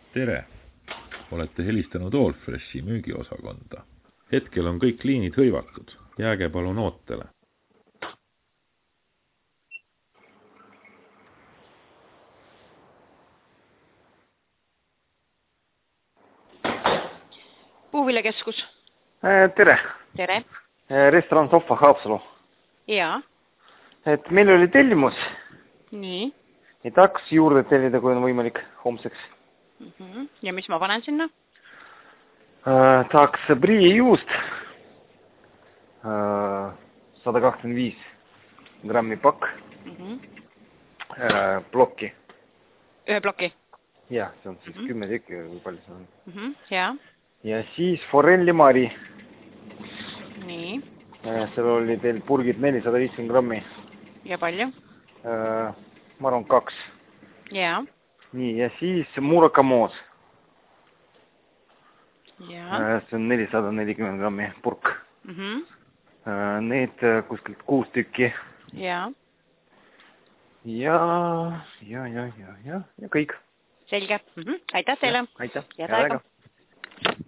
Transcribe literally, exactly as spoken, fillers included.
Tere! Olete helistanud Allfreshi müügiosakonda. Hetkel on kõik liinid hõivatud. Jääge palun ootele. Puuviljakeskus. Tere! Tere! Restoran Sofa Haapsalu. Jaa. Et meil oli tellimus. Nii. Et tahaks juurde tellida, kui on võimalik homseks. Mm-hmm. Ja mis ma panen sinna? Äh, tahaks prii juust. Äh, sada kakskümmend viis grammi pakk. Mm-hmm. Äh, plokki. Ühe ploki? Jah, see on siis mm-hmm. kümme tükki, kui palju see on. Mm-hmm. Jaa. Ja siis forelli mari. Nii. Äh, seal oli teil purgid nelisada viiskümmend grammi. Ja palju? Äh, ma arvan kaks. Jaa. Nii, ja siis murakamoos. Jaa. See on nelisada nelikümmend grammi purk. Mm-hmm. Need kuskilt kuus tükki. Jaa. Ja, ja, ja, ja, ja, ja kõik. Selge. Mm-hmm. Aitäh teile. Aitäh. Head aega.